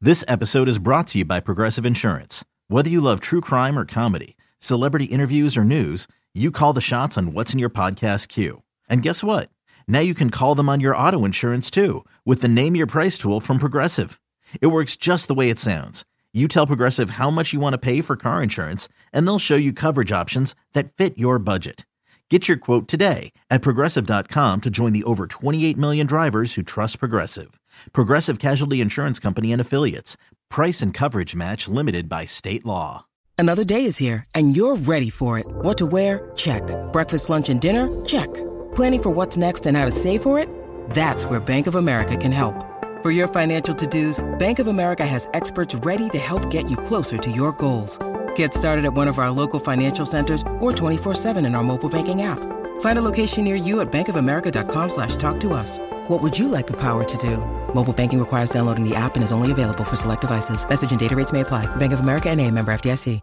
This episode is brought to you by Progressive Insurance. Whether you love true crime or comedy, celebrity interviews or news, you call the shots on what's in your podcast queue. And guess what? Now you can call them on your auto insurance too with the Name Your Price tool from Progressive. It works just the way it sounds. You tell Progressive how much you want to pay for car insurance, and they'll show you coverage options that fit your budget. Get your quote today at Progressive.com to join the over 28 million drivers who trust Progressive. Progressive Casualty Insurance Company and Affiliates. Price and coverage match limited by state law. Another day is here, and you're ready for it. What to wear? Check. Breakfast, lunch, and dinner? Check. Planning for what's next and how to save for it? That's where Bank of America can help. For your financial to-dos, Bank of America has experts ready to help get you closer to your goals. Get started at one of our local financial centers or 24/7 in our mobile banking app. Find a location near you at bankofamerica.com/talktous. What would you like the power to do? Mobile banking requires downloading the app and is only available for select devices. Message and data rates may apply. Bank of America N.A., member FDIC.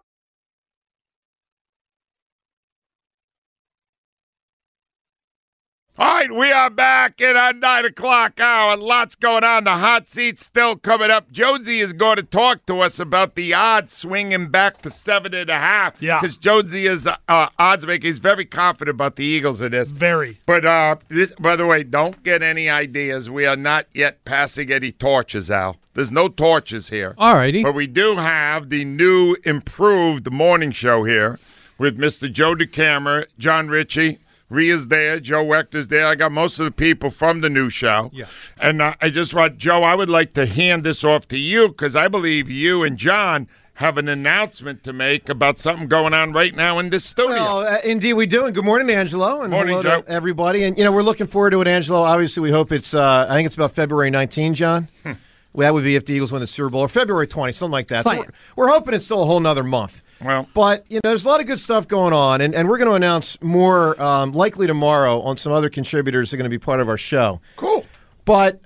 All right, we are back in our 9 o'clock hour. Lots going on. The hot seat's still coming up. Jonesy is going to talk to us about the odds swinging back to 7.5. Yeah. Because Jonesy is odds maker. He's very confident about the Eagles in this. Very. But, by the way, don't get any ideas. We are not yet passing any torches, Al. There's no torches here. All righty. But we do have the new, improved morning show here with Mr. Joe DeCamera, John Ritchie. Rhea's there. Joe Wechter's there. I got most of the people from the new show. Yeah. And I just want, Joe, I would like to hand this off to you because I believe you and John have an announcement to make about something going on right now in this studio. Well, indeed we do. And good morning, Angelo. And morning, hello Joe. to everybody. And, we're looking forward to it, Angelo. Obviously, we hope it's, I think it's about February 19, John. Well, that would be if the Eagles win the Super Bowl. Or February 20, something like that. So we're hoping it's still a whole nother month. Well, but, there's a lot of good stuff going on, and we're going to announce more likely tomorrow on some other contributors that are going to be part of our show. Cool. But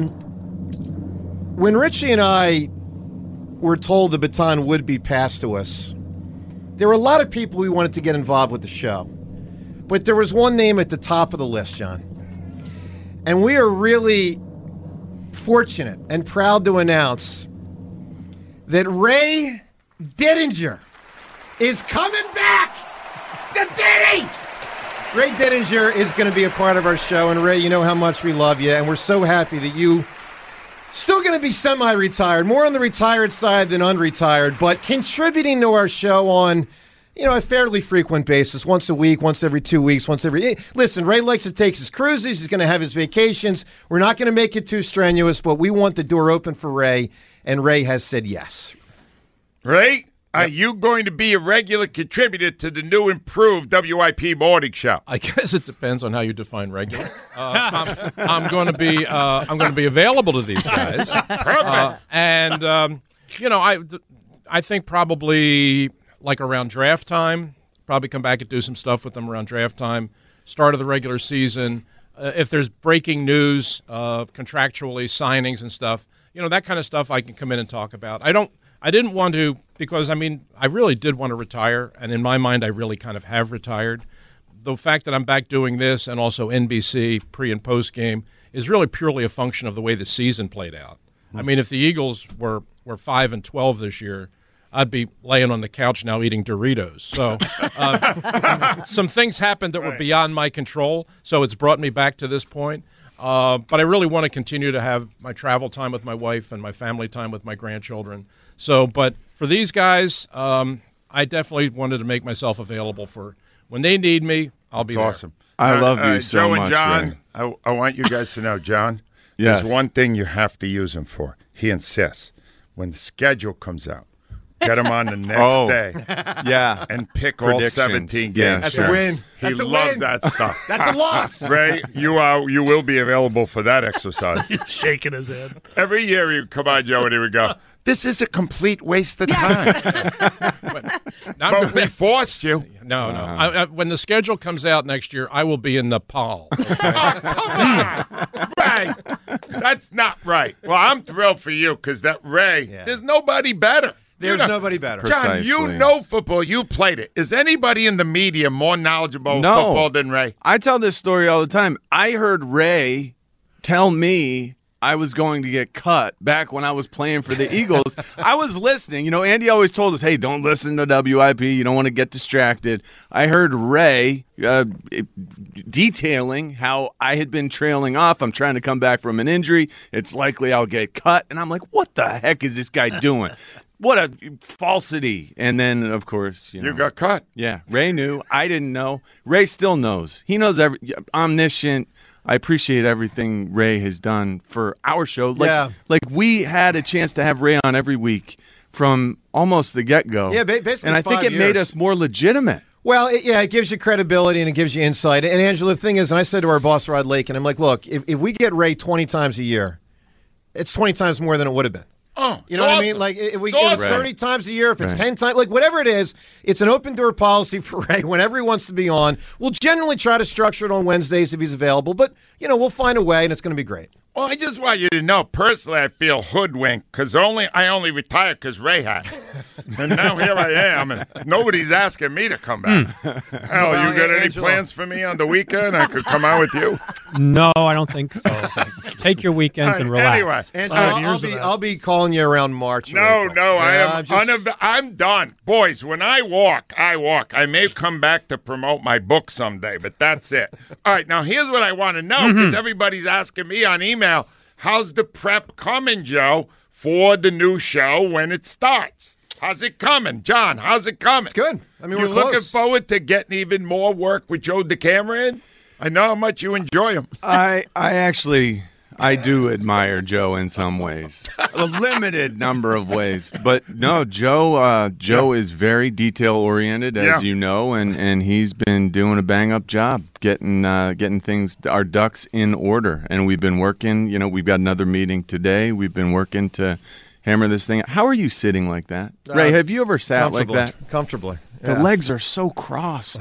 when Richie and I were told the baton would be passed to us, there were a lot of people we wanted to get involved with the show. But there was one name at the top of the list, John. And we are really fortunate and proud to announce that Ray Didinger is coming back! The Diddy! Ray Didinger is going to be a part of our show, and Ray, you know how much we love you, and we're so happy that you still going to be semi-retired, more on the retired side than unretired, but contributing to our show on, a fairly frequent basis, once a week, once every 2 weeks, once every... Listen, Ray likes to take his cruises, he's going to have his vacations. We're not going to make it too strenuous, but we want the door open for Ray, and Ray has said yes. Ray, are you going to be a regular contributor to the new improved WIP morning show? I guess it depends on how you define regular. I'm going to be available to these guys. Perfect. I think probably like around draft time, probably come back and do some stuff with them around draft time, start of the regular season. If there's breaking news, contractually signings and stuff, that kind of stuff I can come in and talk about. I didn't want to because, I really did want to retire, and in my mind I really kind of have retired. The fact that I'm back doing this and also NBC pre- and post-game is really purely a function of the way the season played out. If the Eagles were 5-12 this year, I'd be laying on the couch now eating Doritos. So some things happened that were beyond my control, so it's brought me back to this point. But I really want to continue to have my travel time with my wife and my family time with my grandchildren. So, but for these guys, I definitely wanted to make myself available for when they need me. I'll be there. Awesome. I love you so Joe much, and John, Ray. I want you guys to know, John, Yes. there's one thing you have to use him for. He insists. When the schedule comes out, get him on the next day. Yeah. And pick Predictions. all 17 games. Yeah, That's sure. a win. He That's a loves win. that stuff. That's a loss. Ray, you will be available for that exercise. He's shaking his head. Every year he'd come on, Joe, and he would go, this is a complete waste of time. But we forced you. No. When the schedule comes out next year, I will be in Nepal. Okay? Oh, come on. Ray, that's not right. Well, I'm thrilled for you because that Ray, there's nobody better. There's nobody better. John, you know football. You played it. Is anybody in the media more knowledgeable of football than Ray? I tell this story all the time. I heard Ray tell me I was going to get cut back when I was playing for the Eagles, I was listening. You know, Andy always told us, hey, don't listen to WIP. You don't want to get distracted. I heard Ray detailing how I had been trailing off. I'm trying to come back from an injury. It's likely I'll get cut. And I'm like, what the heck is this guy doing? What a falsity. And then, of course, you got cut. Yeah, Ray knew. I didn't know. Ray still knows. He knows omniscient. I appreciate everything Ray has done for our show. Like we had a chance to have Ray on every week from almost the get-go. Yeah, basically and I think it made us more legitimate. Well, it gives you credibility and it gives you insight. And, Angela, the thing is, and I said to our boss, Rod Lake, and I'm like, look, if we get Ray 20 times a year, it's 20 times more than it would have been. Oh, you know what I mean? Like, if we get 30 times a year, if it's 10 times, like whatever it is, it's an open door policy for Ray whenever he wants to be on. We'll generally try to structure it on Wednesdays if he's available, but, we'll find a way, and it's going to be great. Well, I just want you to know, personally, I feel hoodwinked because I only retired because Ray had it. And now here I am, and nobody's asking me to come back. Hell, you got any plans for me on the weekend? I could come out with you? No, I don't think so. Take your weekends and relax. Anyway, Angela, I'll be calling you around March. No, I'm done. Boys, when I walk. I may come back to promote my book someday, but that's it. All right, now here's what I want to know, because everybody's asking me on email, how's the prep coming, Joe, for the new show when it starts? How's it coming? John, how's it coming? Good. I mean, you're we're looking close. forward to getting even more work with Joe DeCamera in? I know how much you enjoy him. I do admire Joe in some ways, a limited number of ways. But no, Joe is very detail oriented, as you know, and he's been doing a bang up job getting things, our ducks in order. And we've been working. We've got another meeting today. We've been working to hammer this thing. How are you sitting like that, Ray? Have you ever sat like that? Comfortably. The legs are so crossed.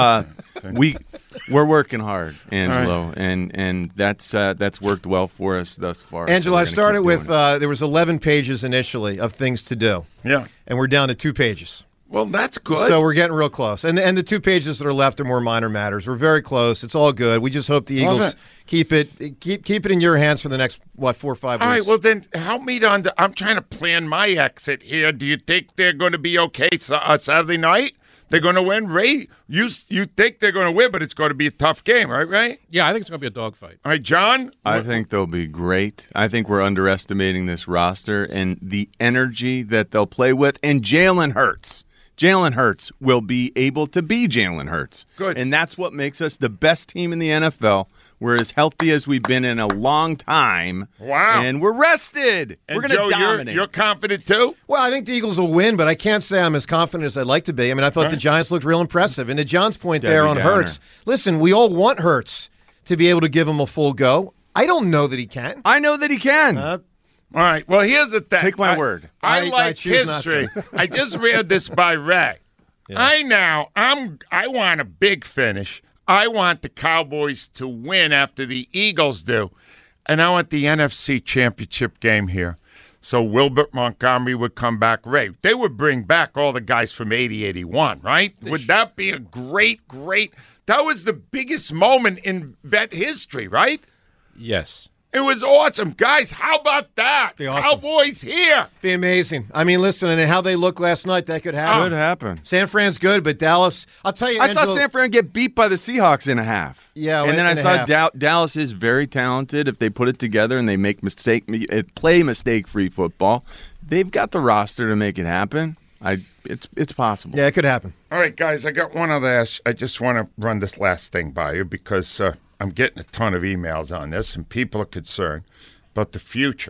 We're working hard, Angelo, right. and that's worked well for us thus far. Angelo, I started with there was 11 pages initially of things to do. Yeah, and we're down to 2 pages. Well, that's good. So we're getting real close, and the 2 pages that are left are more minor matters. We're very close. It's all good. We just hope the Eagles keep it in your hands for the next 4 or 5 weeks. All right. Well, then help me I'm trying to plan my exit here. Do you think they're going to be okay Saturday night? They're going to win? Ray, you think they're going to win, but it's going to be a tough game, right, Ray? Yeah, I think it's going to be a dogfight. All right, John? I think they'll be great. I think we're underestimating this roster and the energy that they'll play with. And Jalen Hurts. Jalen Hurts will be able to be Jalen Hurts. Good. And that's what makes us the best team in the NFL. We're as healthy as we've been in a long time. Wow. And we're rested. And we're going to dominate. You're confident too? Well, I think the Eagles will win, but I can't say I'm as confident as I'd like to be. I mean, I thought the Giants looked real impressive. And to John's point there on Hurts, listen, we all want Hurts to be able to give him a full go. I don't know that he can. I know that he can. All right. Well, here's the thing. Take my word. I like history. I just read this by Ray. Yeah. I want a big finish. I want the Cowboys to win after the Eagles do. And I want the NFC Championship game here. So Wilbert Montgomery would come back. Ray, they would bring back all the guys from 80-81, right? Would that be a great, that was the biggest moment in vet history, right? Yes. It was awesome. Guys, how about that? Be awesome. Cowboys here. Be amazing. I mean, listen, and how they looked last night, that could happen. Could happen. San Fran's good, but Dallas, I'll tell you, I saw San Fran get beat by the Seahawks in a half. Yeah, and then I saw half. Dallas is very talented. If they put it together and they play mistake-free football, they've got the roster to make it happen. It's possible. Yeah, it could happen. All right, guys, I got one other ask. I just want to run this last thing by you because I'm getting a ton of emails on this, and people are concerned about the future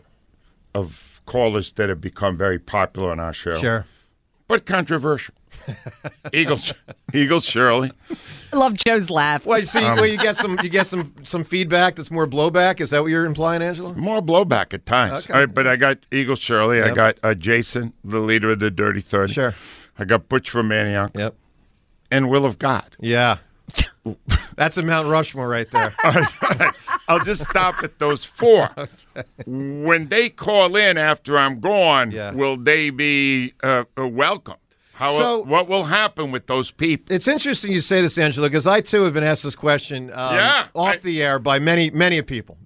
of callers that have become very popular on our show. Sure. But controversial. Eagles Shirley. I love Joe's laugh. Well, you get some feedback that's more blowback. Is that what you're implying, Angela? More blowback at times. Okay. All right, but I got Eagles Shirley. Yep. I got Jason, the leader of the Dirty 30. Sure. I got Butch from Antioch. Yep. And Will of God. Yeah. That's a Mount Rushmore right there. All right. I'll just stop at those 4. Okay. When they call in after I'm gone, will they be welcomed? What will happen with those people? It's interesting you say this, Angela, because I, too, have been asked this question off the air by many people. Yep.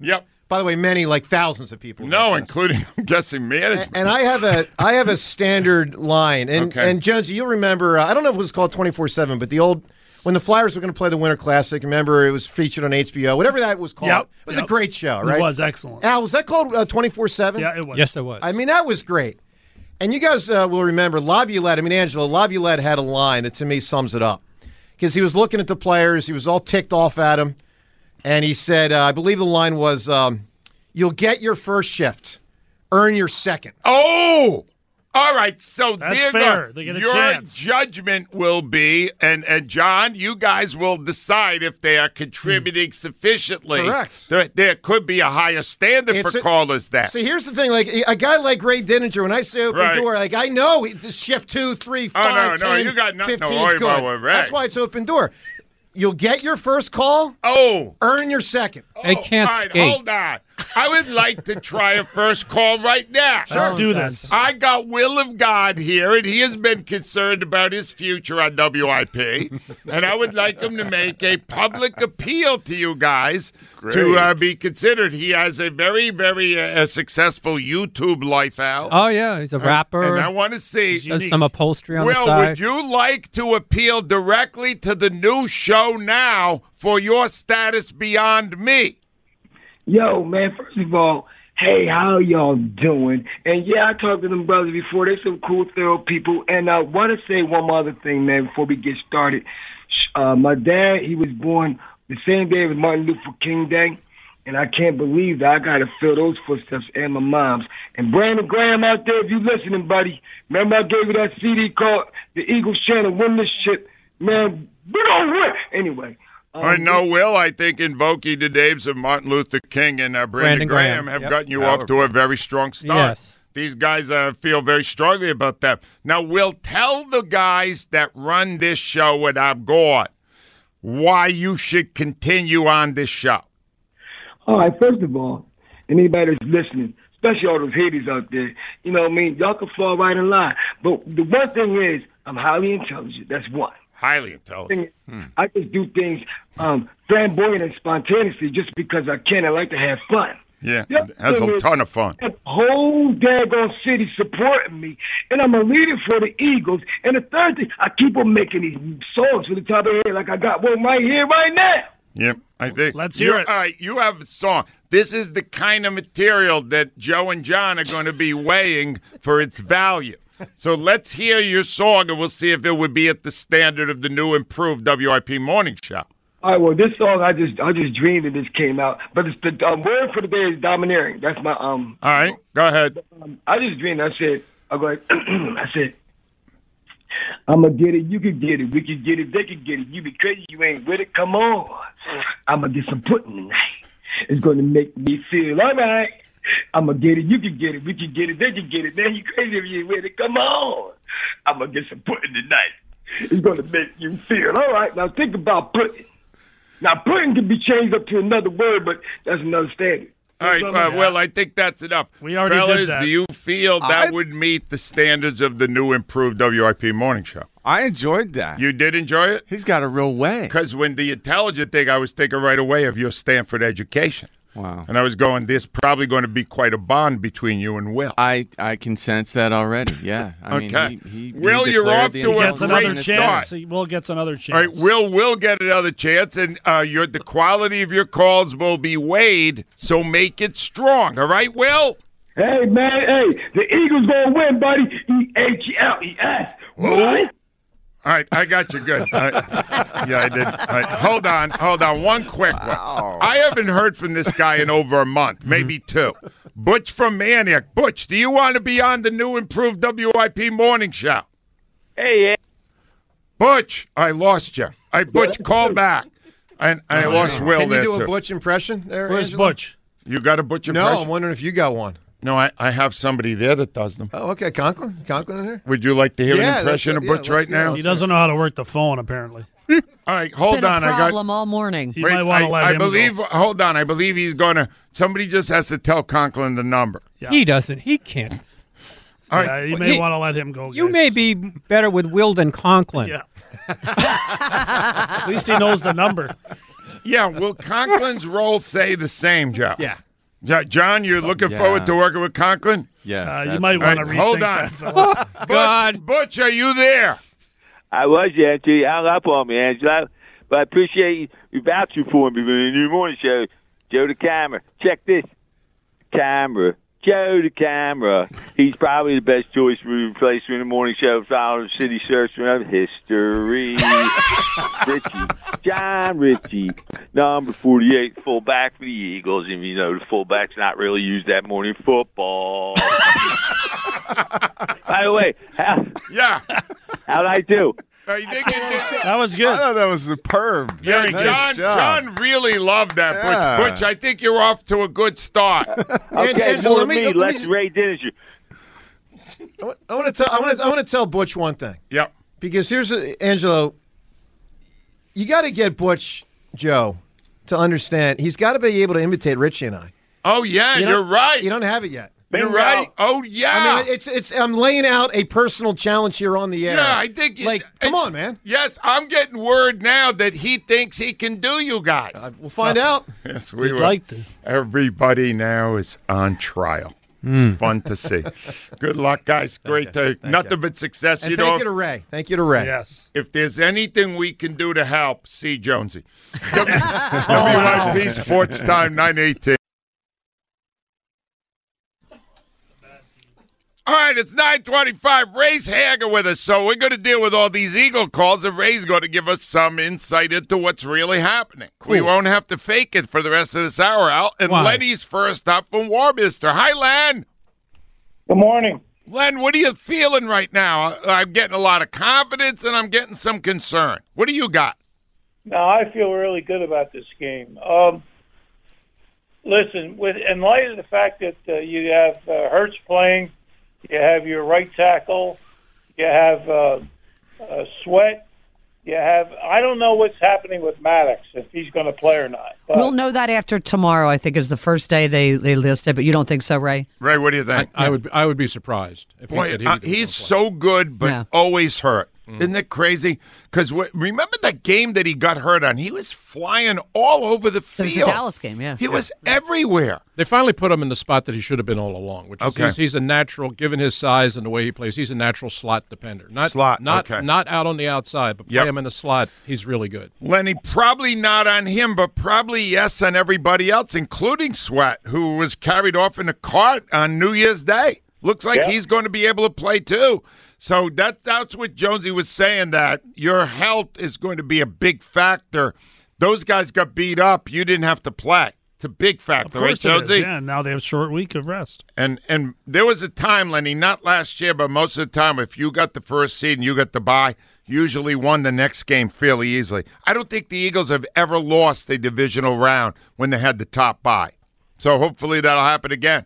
By the way, many, like thousands of people. No, including, I'm guessing, management. And I have a standard line. And Jonesy, you'll remember, I don't know if it was called 24/7, but the old, when the Flyers were going to play the Winter Classic, remember it was featured on HBO, whatever that was called. Yep. It was a great show, right? It was excellent. Al, was that called 24/7? Yeah, it was. Yes, it was. I mean, that was great. And you guys will remember Angelo Laviolette had a line that to me sums it up. Because he was looking at the players, he was all ticked off at them, and he said, I believe the line was, you'll get your first shift, earn your second. Oh! All right, so That's there fair. They get a your chance. judgment will be, and John, you guys will decide if they are contributing sufficiently. Correct. There could be a higher standard for callers then. See, here's the thing. Like a guy like Ray Dininger, when I say open door, like I know shift 2, 3, 5, 10, you got nothing 15 to worry is good. about with Ray. That's why it's open door. You'll get your first call. Oh. Earn your second. They can't all right, skate. hold on. I would like to try a first call right now. Let's do this. I got Will of God here, and he has been concerned about his future on WIP. And I would like him to make a public appeal to you guys to be considered. He has a very, very successful YouTube life, Al. Oh, yeah. He's a rapper. And I want to see. Does some upholstery on the Will, side. would you like to appeal directly to the new show now for your status beyond me? Yo, man, first of all, hey, how y'all doing? And yeah, I talked to them brothers before. They're some cool, thorough people. And I want to say one other thing, man, before we get started. My dad, he was born the same day as Martin Luther King Day. And I can't believe that I got to fill those footsteps and my mom's. And Brandon Graham out there, if you listening, buddy, remember I gave you that CD called The Eagles Channel Win This Shit? Man, we don't win. Anyway. I know, Will. I think invoking the names of Martin Luther King and Brandon Graham have gotten you off to a very strong start. Yes. These guys feel very strongly about that. Now, Will, tell the guys that run this show when I'm gone why you should continue on this show. All right, first of all, anybody that's listening, especially all those haters out there, you know what I mean? Y'all can fall right in line. But the one thing is, I'm highly intelligent. That's one. Highly intelligent. I just do things flamboyant and spontaneously just because I can. I like to have fun. Yeah, has a ton of fun. The whole daggone city supporting me, and I'm a leader for the Eagles. And the third thing, I keep on making these songs for the top of the head, like I got one right here, right now. Yep, I think. Let's hear it. All right, you have a song. This is the kind of material that Joe and John are going to be weighing for its value. So let's hear your song, and we'll see if it would be at the standard of the new improved WIP morning show. All right, well, this song, I just dreamed that this came out. But it's the word for the day is domineering. That's my All right, go ahead. I just dreamed. I said, I said, I'ma get it, you can get it, we can get it, they can get it. You be crazy, you ain't with it. Come on, I'ma get some pudding tonight. It's gonna make me feel all right. I'ma get it, you can get it, we can get it, they can get it. Man, you crazy if you ain't with it. Come on, I'ma get some pudding tonight. It's gonna make you feel all right. Now think about pudding. Now pudding can be changed up to another word, but that's another standard. All right, well, I think that's enough. We already Fellas, did that. do you feel that would meet the standards of the new improved WIP morning show? I enjoyed that. You did enjoy it? He's got a real way. Because when the intelligent thing, I was thinking right away of your Stanford education. Wow. And I was going, there's probably going to be quite a bond between you and Will. I can sense that already, yeah. I Okay. mean, Will, he you're off declared the to a Gets another great chance. start. Will gets another chance. All right, Will get another chance, and the quality of your calls will be weighed, so make it strong. All right, Will? Hey, man, hey, the Eagles gonna win, buddy. EAGLES. What? All right, I got you good. Yeah, I did. All right, hold on. One quick one. I haven't heard from this guy in over a month, maybe two. Butch from Maniac. Butch, do you want to be on the new improved WIP morning show? Hey, yeah. Butch, I lost you. Butch, call back. And I lost Will Can you there, do too. a Butch impression there, Where's Angelo? Butch? You got a Butch No, impression? I'm wondering if you got one. No, I have somebody there that does them. Oh, okay. Conklin in here? Would you like to hear an impression of Butch right now? He doesn't know how to work the phone, apparently. All right, hold It's been on. a problem all morning. You might want to let I him believe. go. Hold on. I believe he's going to. Somebody just has to tell Conklin the number. Yeah. He doesn't. He can't. All Yeah, right. you may want to let him go. You guys. may be better with Will than Conklin. Yeah. At least he knows the number. Yeah. Will Conklin's role say the same, Joe? Yeah. John, you're looking forward to working with Conklin? Yes. You might want to rethink hold on. that, fella. God. Butch, are you there? I was, Angela. You hung up on me, Angela. But I appreciate you vouching for me for the new morning show. Joe the Camera. Check this. Camera. Joe the Camera. He's probably the best choice for replacement in the morning show. Following City Search of History. Richie. John Ritchie. Number 48, fullback for the Eagles. And you know the fullback's not really used that morning football. By the way, how'd I do? That was good. I thought that was superb. Yeah, Nice John really loved that. Yeah. Butch, I think you're off to a good start. Okay, Angela, more me. Let's Ray Dinninger. I want to tell Butch one thing. Yep. Because Angelo, you got to get Butch Joe to understand. He's got to be able to imitate Richie and I. Oh yeah, you're right. You don't have it yet. You're right. Oh yeah. I mean, it's. I'm laying out a personal challenge here on the air. Yeah, I think. Come on, man. Yes, I'm getting word now that he thinks he can do you guys. We'll find out. Yes, we will. like to. Everybody now is on trial. It's fun to see. Good luck, guys. Great to nothing but success. And thank you to Ray. Thank you to Ray. Yes. If there's anything we can do to help, see Jonesy. WIP Sports Time 918. All right, it's 9:25. Ray's Hager with us, so we're going to deal with all these Eagle calls, and Ray's going to give us some insight into what's really happening. Cool. We won't have to fake it for the rest of this hour, Al. And Why? Lenny's first up from Warminster. Hi, Len. Good morning. Len, what are you feeling right now? I'm getting a lot of confidence, and I'm getting some concern. What do you got? No, I feel really good about this game. Listen, in light of the fact that you have Hurts playing, you have your right tackle, you have Sweat, you have – I don't know what's happening with Maddox, if he's going to play or not. But We'll know that after tomorrow, I think, is the first day they list it, but you don't think so, Ray? Ray, what do you think? I would be surprised if He's so good, but always hurt. Isn't it crazy? Because remember that game that he got hurt on? He was flying all over the field. It was the Dallas game, yeah. He was everywhere. They finally put him in the spot that he should have been all along, which is he's a natural, given his size and the way he plays, he's a natural slot defender. Not out on the outside, but play him in the slot. He's really good. Lenny, probably not on him, but probably yes on everybody else, including Sweat, who was carried off in a cart on New Year's Day. Looks like he's going to be able to play too. So that's what Jonesy was saying, that your health is going to be a big factor. Those guys got beat up. You didn't have to play. It's a big factor, right, Jonesy? Yeah, now they have a short week of rest. And there was a time, Lenny, not last year, but most of the time, if you got the first seed and you got the bye, usually won the next game fairly easily. I don't think the Eagles have ever lost a divisional round when they had the top bye. So hopefully that'll happen again.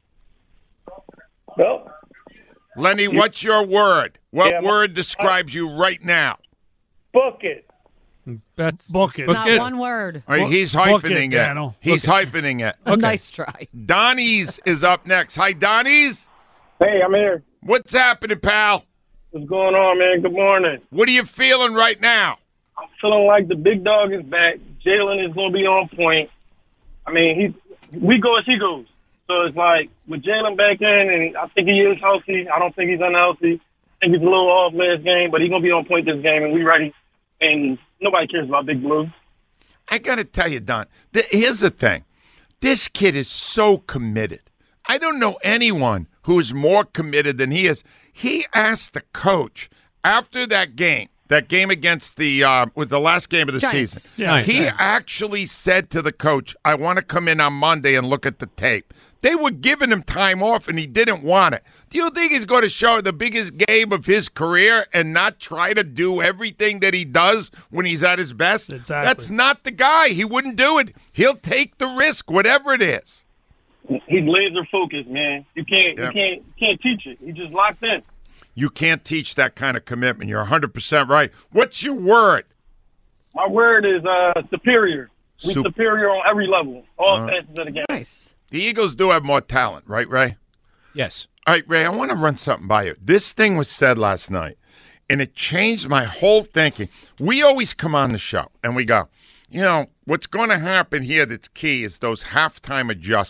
Well, Lenny, what's your word? What word describes you right now? book it. Book it. Not one word. All right, he's hyphening it. He's hyphening it. A nice try. Donnie's is up next. Hi, Donnie's. Hey, I'm here. What's happening, pal? What's going on, man? Good morning. What are you feeling right now? I'm feeling like the big dog is back. Jalen is going to be on point. I mean, we go as he goes. So it's like with Jalen back in, and I think he is healthy. I don't think he's unhealthy. I think he's a little off last game, but he's going to be on point this game, and we ready. And nobody cares about Big Blue. I got to tell you, Don, here's the thing. This kid is so committed. I don't know anyone who is more committed than he is. He asked the coach after that game against the with the last game of the season. Yeah, he actually said to the coach, I want to come in on Monday and look at the tape. They were giving him time off, and he didn't want it. Do you think he's going to show the biggest game of his career and not try to do everything that he does when he's at his best? Exactly. That's not the guy. He wouldn't do it. He'll take the risk, whatever it is. He's laser focused, man. You can't teach it. He's just locked in. You can't teach that kind of commitment. You're 100% right. What's your word? My word is superior. We're superior on every level, all facets of the game. Nice. The Eagles do have more talent, right, Ray? Yes. All right, Ray, I want to run something by you. This thing was said last night, and it changed my whole thinking. We always come on the show, and we go, what's going to happen here that's key is those halftime adjustments.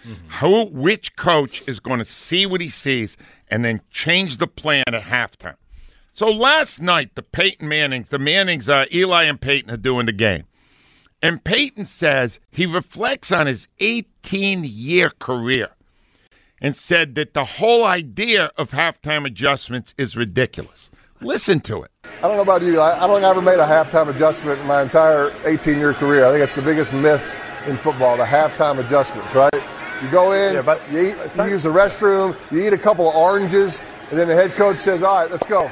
Which coach is going to see what he sees and then change the plan at halftime? So last night, the Mannings, Eli and Peyton are doing the game. And Peyton says he reflects on his 18-year career and said that the whole idea of halftime adjustments is ridiculous. Listen to it. I don't know about you. I don't think I ever made a halftime adjustment in my entire 18-year career. I think it's the biggest myth in football, the halftime adjustments, right? You go in, you use the restroom, you eat a couple of oranges, and then the head coach says, all right, let's go.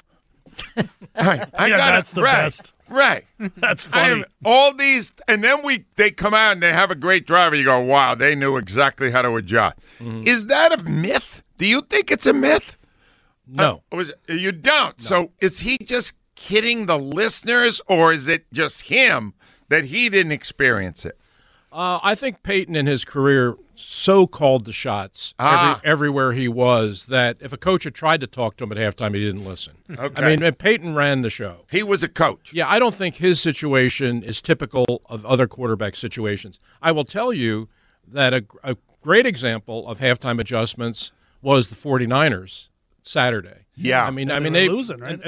That's the best. Right. That's funny. All these, and then they come out and they have a great driver. You go, wow, they knew exactly how to adjust. Mm-hmm. Is that a myth? Do you think it's a myth? No. You don't. No. So is he just kidding the listeners, or is it just him that he didn't experience it? I think Peyton in his career so called the shots everywhere he was that if a coach had tried to talk to him at halftime, he didn't listen. Okay. I mean, Peyton ran the show. He was a coach. Yeah, I don't think his situation is typical of other quarterback situations. I will tell you that a great example of halftime adjustments was the 49ers Saturday. Yeah. I mean they were losing, right?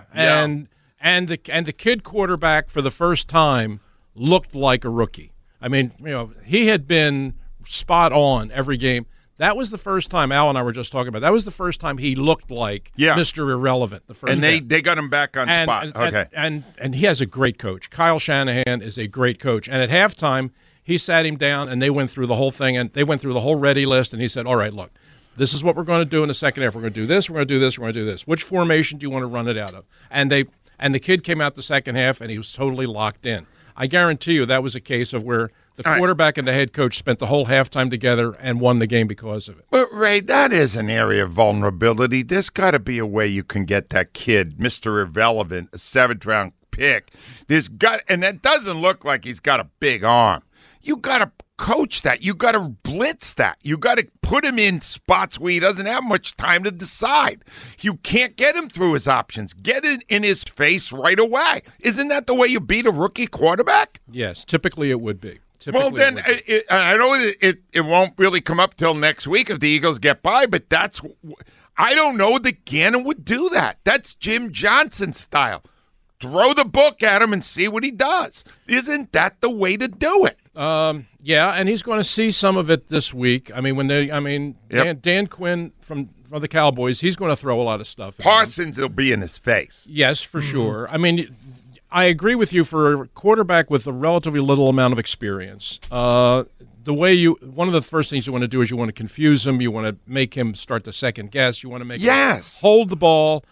And the kid quarterback for the first time looked like a rookie. I mean, he had been spot on every game. That was the first time, Al and I were just talking about, that was the first time he looked like Mr. Irrelevant. The first and they got him back on spot. Okay. And he has a great coach. Kyle Shanahan is a great coach. And at halftime, he sat him down and they went through the whole thing, and they went through the whole ready list, and he said, all right, look, this is what we're going to do in the second half. We're going to do this, we're going to do this, we're going to do this. Which formation do you want to run it out of? And the kid came out the second half, and he was totally locked in. I guarantee you that was a case of where the quarterback and the head coach spent the whole halftime together and won the game because of it. But, Ray, that is an area of vulnerability. There's got to be a way you can get that kid, Mr. Irrelevant, a 7th-round pick. And that doesn't look like he's got a big arm. You got to coach that. You got to blitz that. You got to put him in spots where he doesn't have much time to decide. You can't get him through his options. Get it in his face right away. Isn't that the way you beat a rookie quarterback? Yes, typically it would be. Well, then I know it won't really come up till next week if the Eagles get by, but I don't know that Gannon would do that. That's Jim Johnson style. Throw the book at him and see what he does. Isn't that the way to do it? Yeah, and he's going to see some of it this week. I mean, Dan Quinn from the Cowboys, he's going to throw a lot of stuff at Parsons will be in his face. Yes, for sure. I mean, I agree with you for a quarterback with a relatively little amount of experience. One of the first things you want to do is you want to confuse him. You want to make him start to second guess. You want to make him hold the ball.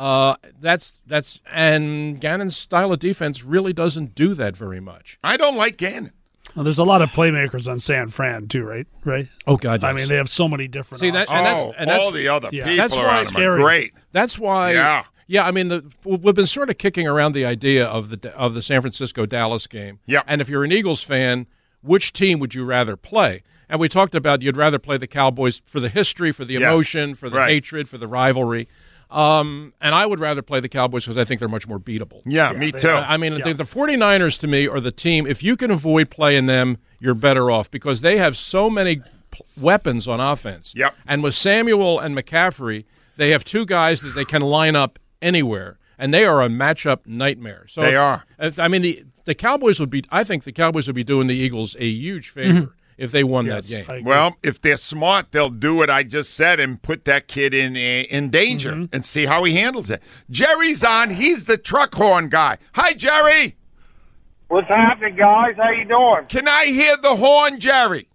And Gannon's style of defense really doesn't do that very much. I don't like Gannon. Well, there's a lot of playmakers on San Fran too, right? Oh God, yes. I mean, they have so many different. See that, and that's all the other people that's around them are great. That's why. Yeah, I mean, we've been sort of kicking around the idea of the San Francisco-Dallas game. Yeah. And if you're an Eagles fan, which team would you rather play? And we talked about you'd rather play the Cowboys for the history, for the emotion, for the hatred, for the rivalry. And I would rather play the Cowboys because I think they're much more beatable. Yeah, me too. I mean, the 49ers to me are the team. If you can avoid playing them, you're better off because they have so many weapons on offense. Yep. And with Samuel and McCaffrey, they have two guys that they can line up anywhere, and they are a matchup nightmare. So they are. I mean, the Cowboys would be. I think the Cowboys would be doing the Eagles a huge favor if they won that game. Well, if they're smart, they'll do what I just said and put that kid in danger and see how he handles it. Jerry's on. He's the truck horn guy. Hi, Jerry. What's happening, guys? How you doing? Can I hear the horn, Jerry?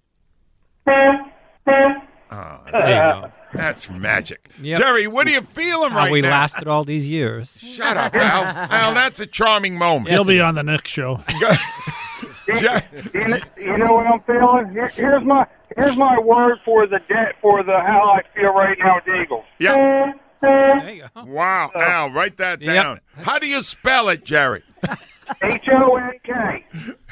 That's magic. Yep. Jerry, what are you feeling right now? We lasted all these years. Shut up, Al. Al, that's a charming moment. He'll be on the next show. You know what I'm feeling? Here's my word for how I feel right now with the Eagles. Yeah. There you go. Wow, Al, write that down. Yep. How do you spell it, Jerry? Honk.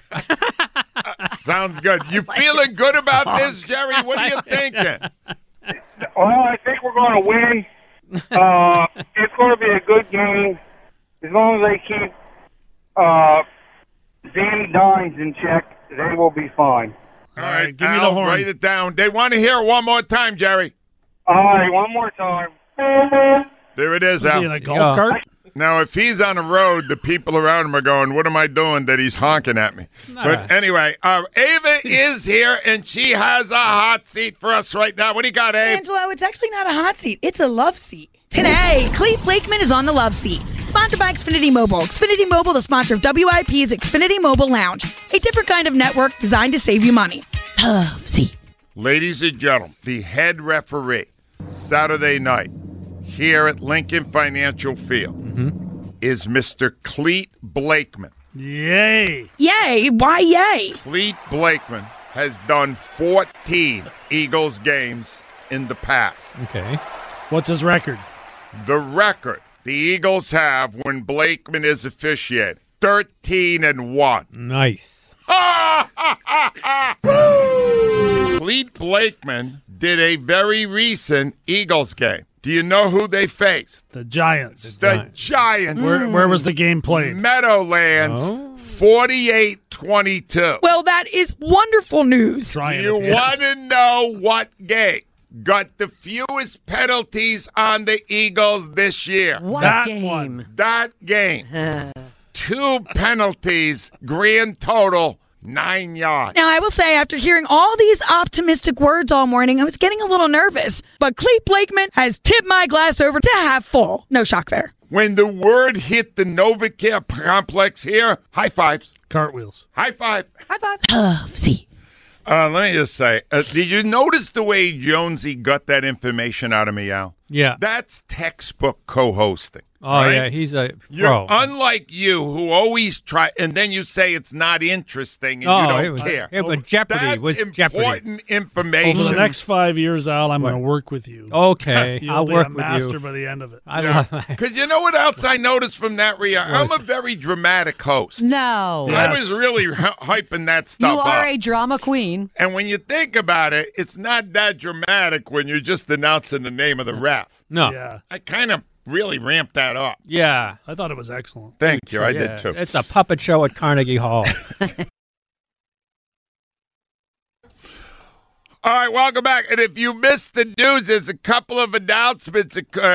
Sounds good. You feeling good about this, Jerry? What are you thinking? Well, I think we're going to win. It's going to be a good game as long as they keep Danny Dimes in check. They will be fine. All right, give me Al, the horn. write it down. They want to hear it one more time, Jerry. All right, one more time. There it is, Is Al. he in a golf cart? Now, if he's on the road, the people around him are going, what am I doing that he's honking at me? But anyway, Ava is here, and she has a hot seat for us right now. What do you got, Ava? Angelo, it's actually not a hot seat. It's a love seat. Today, Cleve Blakeman is on the love seat. Sponsored by Xfinity Mobile. Xfinity Mobile, the sponsor of WIP's Xfinity Mobile Lounge. A different kind of network designed to save you money. Love seat. Ladies and gentlemen, the head referee, Saturday night, here at Lincoln Financial Field, is Mr. Clete Blakeman. Yay. Yay. Why yay? Clete Blakeman has done 14 Eagles games in the past. Okay. What's his record? The record the Eagles have when Blakeman is officiating, 13-1. Nice. Clete Blakeman did a very recent Eagles game. Do you know who they faced? The Giants. The Giants. Where was the game played? Meadowlands, 48-22. Well, that is wonderful news. Do you want to know what game got the fewest penalties on the Eagles this year? What game? That game. 2 penalties, grand total, 9 yards. Now, I will say, after hearing all these optimistic words all morning, I was getting a little nervous. But Clete Blakeman has tipped my glass over to half full. No shock there. When the word hit the NovaCare complex here, high fives. Cartwheels. High five. High five. Love seat. Let me just say, did you notice the way Jonesy got that information out of me, Al? Yeah. That's textbook co-hosting. Oh, right? yeah, he's a You're pro. unlike you, who always try, and then you say it's not interesting, and you don't care. Yeah, but Jeopardy That's was important information. Over the next 5 years, Al, I'm going to work with you. Okay, You'll I'll be work a with master you. by the end of it. I love that. Because you know what else I noticed from that I'm a very dramatic host. No. I was really hyping that stuff You are up. a drama queen. And when you think about it, it's not that dramatic when you're just announcing the name of the ref. No. Yeah. I kind of really ramped that up. Yeah. I thought it was excellent. Thank you. I Yeah. did too. It's a puppet show at Carnegie Hall. All right, welcome back. And if you missed the news, there's a couple of announcements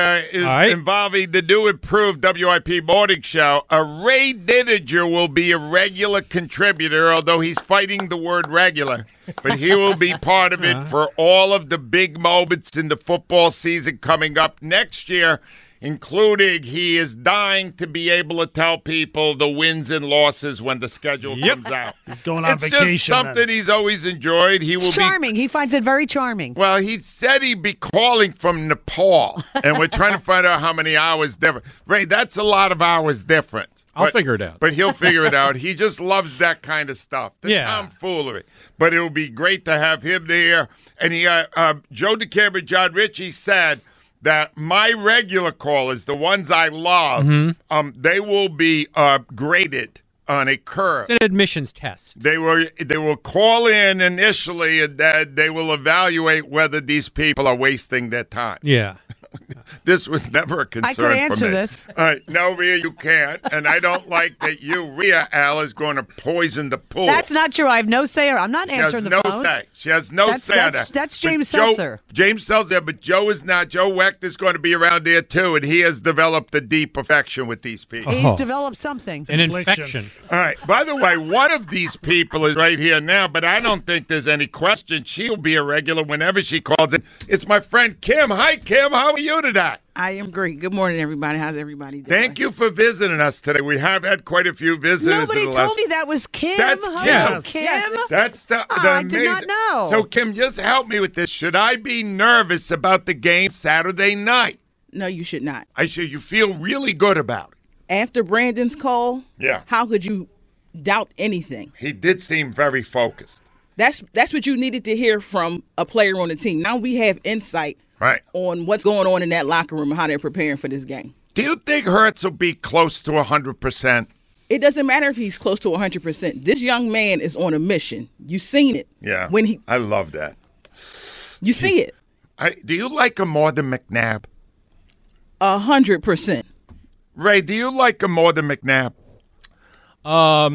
involving the new improved WIP morning show. Ray Dininger will be a regular contributor, although he's fighting the word regular. But he will be part of it for all of the big moments in the football season coming up next year, including he is dying to be able to tell people the wins and losses when the schedule comes out. He's going on It's vacation. just something he's always enjoyed. He will It's be charming. He finds it very charming. well, he said he'd be calling from Nepal, and we're trying to find out how many hours different. Ray, that's a lot of hours difference. I'll figure it out. But he'll figure it out. He just loves that kind of stuff, the Yeah. tomfoolery. But it will be great to have him there. And he, Joe DeCamera and John Ritchie said that my regular callers, the ones I love, they will be graded on a curve. It's an admissions test. They will call in initially, and then they will evaluate whether these people are wasting their time. Yeah. This was never a concern I could answer for me. this. All right, no, Rhea, you can't, and I don't like that you, Rhea, Al, is going to poison the pool. That's not true. I have no say. I'm not She has answering the no phones. say. She has no say on that. That's But James Joe- Seltzer. James Seltzer, but Joe is not. Joe Wecht is going to be around there too, and he has developed a deep affection with these people. He's developed something. An infection. All right. By the way, one of these people is right here now, but I don't think there's any question. She'll be a regular whenever she calls in. It's my friend Kim. Hi, Kim. How are you today? I am great. Good morning, everybody. How's everybody doing? Thank you for visiting us today. We have had quite a few visitors. Nobody in the told last... me that was Kim. That's Hello, Kim. Kim. That's the I amazing... did not know. So, Kim, just help me with this. Should I be nervous about the game Saturday night? No, you should not. I should. You feel really good about it. After Brandon's call, Yeah. how could you doubt anything? He did seem very focused. That's what you needed to hear from a player on the team. Now we have insight Right. on what's going on in that locker room and how they're preparing for this game. Do you think Hurts will be close to 100%? It doesn't matter if he's close to 100%. This young man is on a mission. You've seen it. Yeah. When I love that. you see it. Do you like him more than McNabb? 100%. Ray, do you like him more than McNabb?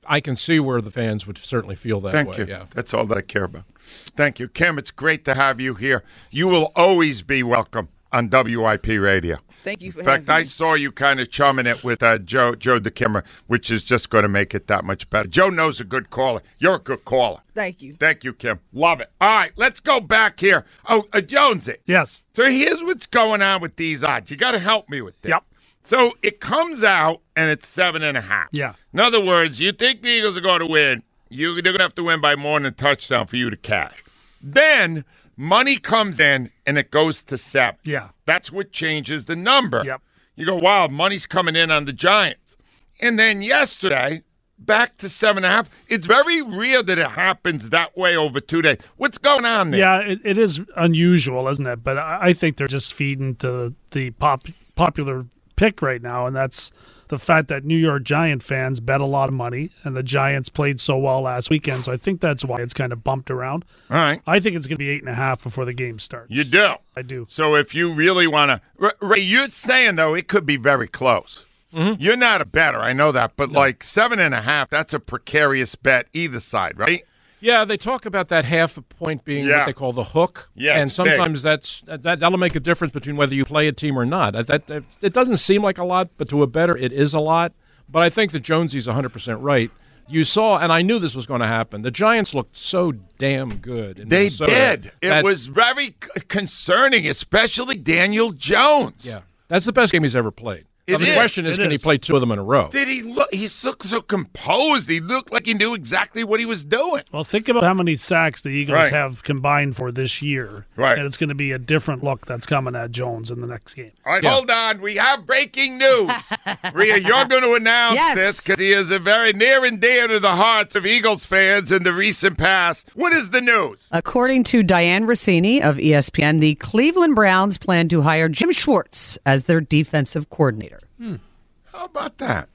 I can see where the fans would certainly feel that Thank way. you. Yeah. That's all that I care about. Thank you. Kim, it's great to have you here. You will always be welcome on WIP Radio. Thank you for In fact, having me. I saw you kind of chumming it with Joe DeKimmer, which is just going to make it that much better. Joe knows a good caller. You're a good caller. Thank you. Thank you, Kim. Love it. All right, let's go back here. Oh, Jonesy. Yes. So here's what's going on with these odds. You got to help me with this. Yep. So it comes out, and it's 7.5. Yeah. In other words, you think the Eagles are going to win. They're going to have to win by more than a touchdown for you to cash. Then money comes in, and it goes to 7. Yeah. That's what changes the number. Yep. You go, wow, money's coming in on the Giants. And then yesterday, back to 7.5. It's very real that it happens that way over 2 days. What's going on there? Yeah, it is unusual, isn't it? But I think they're just feeding to the popular pick right now, and that's the fact that New York Giant fans bet a lot of money, and the Giants played so well last weekend, so I think that's why it's kind of bumped around. All right. I think it's going to be 8.5 before the game starts. You do? I do. So if you really want to – Ray, you're saying, though, it could be very close. Mm-hmm. You're not a bettor, I know that, but like 7.5, that's a precarious bet either side, right? Yeah, they talk about that half a point being what they call the hook. Yeah, and it's sometimes that'll make a difference between whether you play a team or not. It doesn't seem like a lot, but to a bettor, it is a lot. But I think that Jonesy's 100% right. You saw, and I knew this was going to happen, the Giants looked so damn good. In They Minnesota did. It that- was very concerning, especially Daniel Jones. Yeah, that's the best game he's ever played. Now, the question is, can he play 2 of them in a row? Did he look? He looked so composed. He looked like he knew exactly what he was doing. Well, think about how many sacks the Eagles Right. have combined for this year. Right. And it's going to be a different look that's coming at Jones in the next game. All right, hold on. We have breaking news. Rhea, you're going to announce this because he is a very near and dear to the hearts of Eagles fans in the recent past. What is the news? According to Diane Rossini of ESPN, the Cleveland Browns plan to hire Jim Schwartz as their defensive coordinator. How about that?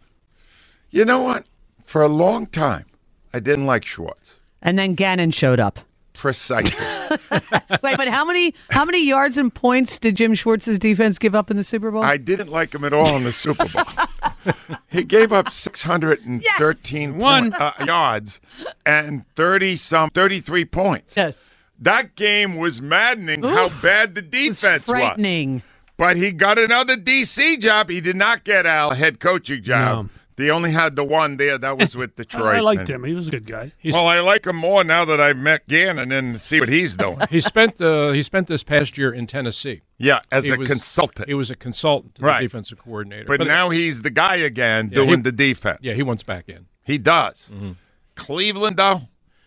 You know what? For a long time, I didn't like Schwartz. And then Gannon showed up. Precisely. Wait, but how many yards and points did Jim Schwartz's defense give up in the Super Bowl? I didn't like him at all in the Super Bowl. He gave up 613 yards and 33 points. Yes. That game was maddening how bad the defense was. Frightening. But he got another DC job. He did not get a head coaching job. No. They only had the one there. That was with Detroit. I liked him. He was a good guy. Well, I like him more now that I've met Gannon and see what he's doing. He spent this past year in Tennessee. Yeah, as He a was- consultant. He was a consultant to Right. the defensive coordinator. But now he's the guy again doing the defense. Yeah, he wants back in. He does. Cleveland, though?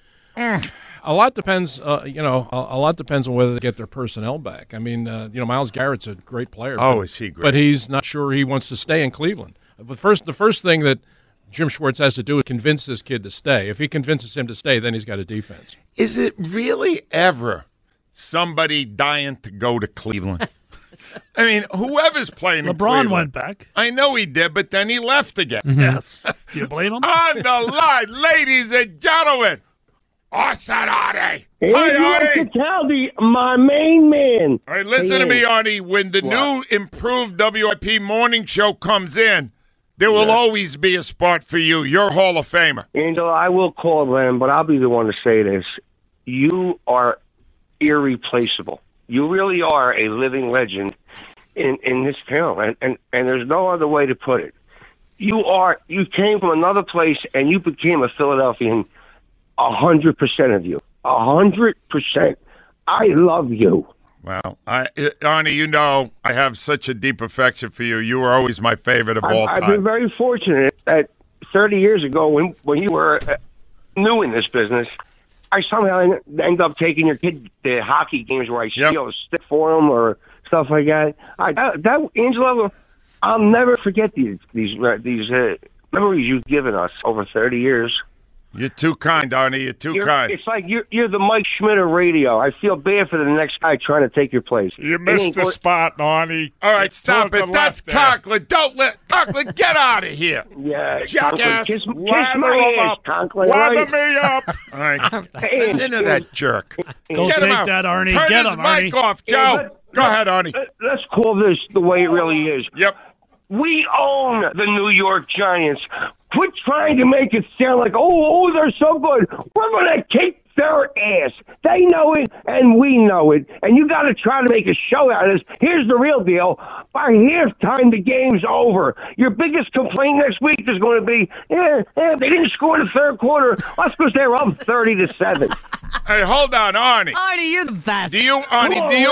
A lot depends, a lot depends on whether they get their personnel back. I mean, Myles Garrett's a great player. Oh, but, is he great? But he's not sure he wants to stay in Cleveland. The first thing that Jim Schwartz has to do is convince this kid to stay. If he convinces him to stay, then he's got a defense. Is it really ever somebody dying to go to Cleveland? I mean, whoever's playing in LeBron Cleveland. went back. I know he did, but then he left again. Yes. Do you blame him? On the line, ladies and gentlemen, Arson Artie. Hey, Hi, Artie. Cataldi, my main man. All right, listen to me, Artie. When the new improved WIP morning show comes in, there will always be a spot for you. You're a Hall of Famer. Angela, I will call them, but I'll be the one to say this. You are irreplaceable. You really are a living legend in this town, and there's no other way to put it. You came from another place, and you became a Philadelphian. 100% of you. 100%. I love you. Well, Arnie, you know I have such a deep affection for you. You were always my favorite of all time. I've been very fortunate that 30 years ago, when you were new in this business, I somehow end up taking your kid to hockey games where I steal a stick for them or stuff like that. Angela, I'll never forget these memories you've given us over 30 years. You're too kind, Arnie. You're too kind. It's like you're the Mike Schmidt of radio. I feel bad for the next guy trying to take your place. You missed the spot, Arnie. All right, stop it. That's Conklin. Don't let Conklin get out of here. Yeah, jackass. Kiss Lather my him ass, up. Conklin. Lather right? me up. All right. Listen to that jerk. Don't Get him take out. that, Arnie. Turn Get his him, mic Arnie. off, Joe. Go ahead, Arnie. Let's call this the way it really is. Yep. We own the New York Giants. Quit trying to make it sound like, oh, they're so good. We're going to kick their ass. They know it, and we know it. And you got to try to make a show out of this. Here's the real deal. By halftime, the game's over. Your biggest complaint next week is going to be, they didn't score in the third quarter. That's because they were up 30-7. Hey, hold on, Arnie. Arnie, you're the best. You know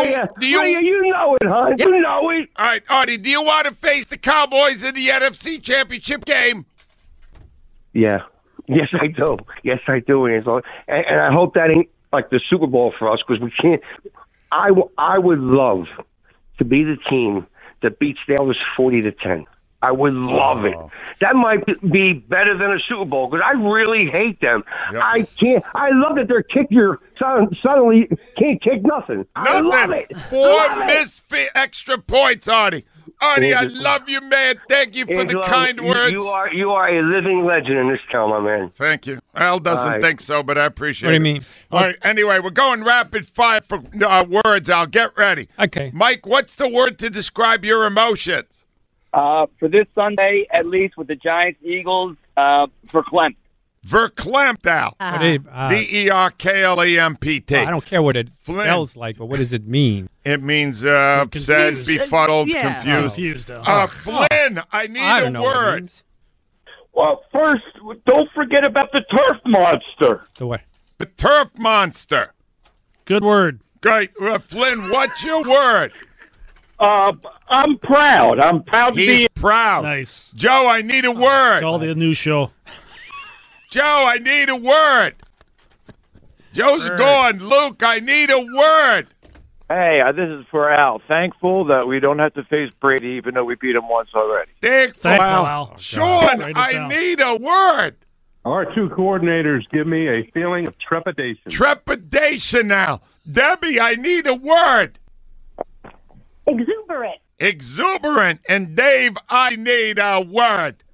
it, hon. You know it. All right, Arnie, do you want to face the Cowboys in the NFC Championship game? Yeah. Yes, I do. Yes, I do. And I hope that ain't like the Super Bowl for us, because we can't. I would love to be the team that beats Dallas 40-10. I would love it. That might be better than a Super Bowl, because I really hate them. Yep. I can't. I love that they're suddenly can't kick nothing. I love it. 4 misfit extra points, Arnie. Arnie, I love you, man. Thank you for the kind words. You are a living legend in this town, my man. Thank you. Al doesn't think so, but I appreciate it. What do you mean? All right, anyway, we're going rapid fire for words, Al. Get ready. Okay. Mike, what's the word to describe your emotions? For this Sunday, at least with the Giants-Eagles, verklempt. Verklempt, Al. Verklempt. I don't care what it smells like, but what does it mean? It means upset, befuddled, confused. Flynn, I need a word. Well, first, don't forget about the turf monster. The what? The turf monster. Good word. Great. Flynn, what's your word? I'm proud. I'm proud to be. He's proud. Nice. Joe, I need a word. Call the new show. Joe, I need a word. Joe's gone. Luke, I need a word. Hey, this is for Al. Thankful that we don't have to face Brady, even though we beat him once already. Thankful, Al. Sean, I need a word. Our two coordinators give me a feeling of trepidation. Trepidation, Al. Debbie, I need a word. Exuberant. Exuberant. And Dave, I need a word.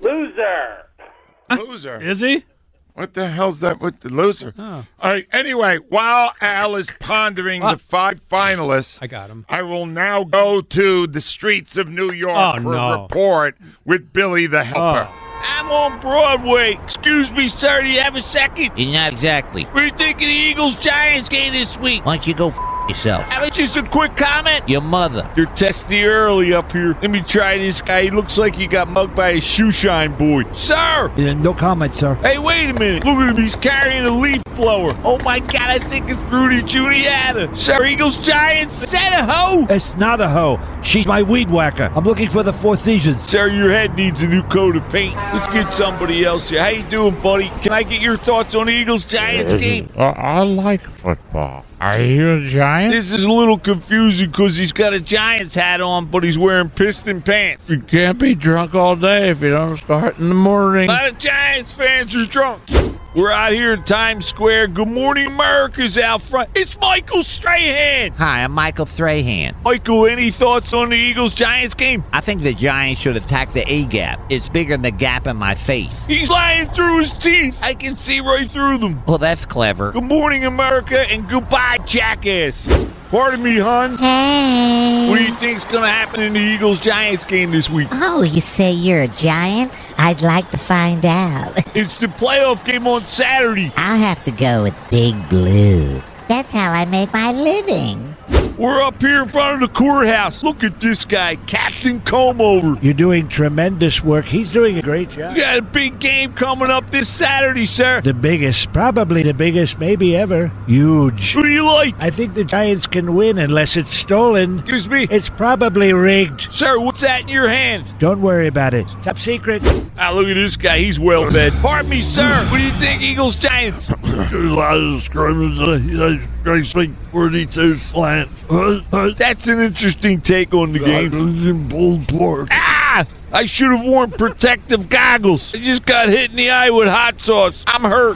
Loser. Loser. Is he? What the hell's that with the loser? Oh. All right, anyway, while Al is pondering the 5 finalists, I got him. I will now go to the streets of New York for a report with Billy the Helper. I'm on Broadway. Excuse me, sir, do you have a second? Not exactly. What do you think of the Eagles-Giants game this week? Why don't you go yourself? How about just a quick comment? Your mother. You're testy early up here. Let me try this guy. He looks like he got mugged by a shoeshine boy. Sir! No comment, sir. Hey, wait a minute. Look at him. He's carrying a leaf blower. Oh, my God. I think it's Rudy Giuliana. Sir, Eagles-Giants. Is that a hoe? It's not a hoe. She's my weed whacker. I'm looking for the Four Seasons. Sir, your head needs a new coat of paint. Let's get somebody else here. How you doing, buddy? Can I get your thoughts on the Eagles-Giants game? I like football. Are you a Giant? This is a little confusing because he's got a Giants hat on, but he's wearing piston pants. You can't be drunk all day if you don't start in the morning. A lot of Giants fans are drunk. We're out here in Times Square. Good Morning America's out front. It's Michael Strahan. Hi, I'm Michael Strahan. Michael, any thoughts on the Eagles-Giants game? I think the Giants should attack the A-gap. It's bigger than the gap in my face. He's lying through his teeth. I can see right through them. Well, that's clever. Good morning, America, and goodbye, jackass. Pardon me, hon. Hey. What do you think's going to happen in the Eagles-Giants game this week? Oh, you say you're a Giant? I'd like to find out. It's the playoff game on Saturday. I'll have to go with Big Blue. That's how I make my living. We're up here in front of the courthouse. Look at this guy, Captain Comeover. You're doing tremendous work. He's doing a great job. You got a big game coming up this Saturday, sir. The biggest, probably the biggest, maybe ever. Huge. Who do you like? I think the Giants can win unless it's stolen. Excuse me? It's probably rigged. Sir, what's that in your hand? Don't worry about it. Top secret. Ah, look at this guy. He's well fed. Pardon me, sir. What do you think, Eagles-Giants? There's a lot of scrimmage. Grace like 42 slants. That's an interesting take on the game. Pulled pork. Ah! I should have worn protective goggles. I just got hit in the eye with hot sauce. I'm hurt.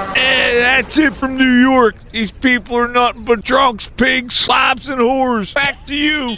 That's it from New York. These people are nothing but drunks, pigs, slobs, and whores. Back to you.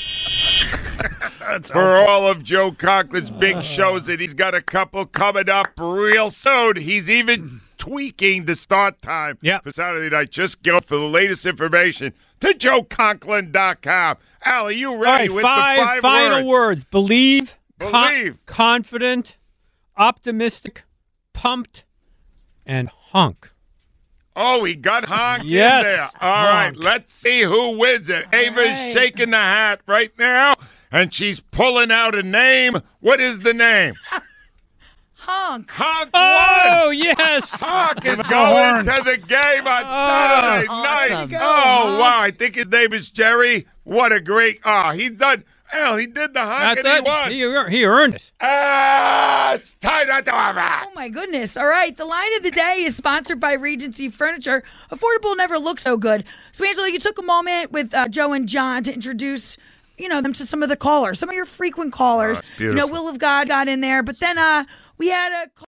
For all of Joe Conklin's big shows that he's got a couple coming up real soon. He's even tweaking the start time for Saturday night. Just go for the latest information to joeconklin.com. Al, are you ready with the 5 final words? Believe. Believe. Confident. optimistic, pumped, and honk. Oh, he got honk Yes, in there. All right, honk. let's see who wins it. Ava's shaking the hat right now, and she's pulling out a name. What is the name? Honk. Honk Oh, won. yes. Honk is Give us a going horn. to the game on Saturday night. awesome. Oh, wow. I think his name is Jerry. What a great. Oh, he's done. Hell, he did the honk That's and it. he won. He earned it. It's time to have Oh, my goodness. All right. The line of the day is sponsored by Regency Furniture. Affordable never looks so good. So, Angela, you took a moment with Joe and John to introduce, them to some of the callers, some of your frequent callers. it's beautiful. Will of God got in there. But then we had a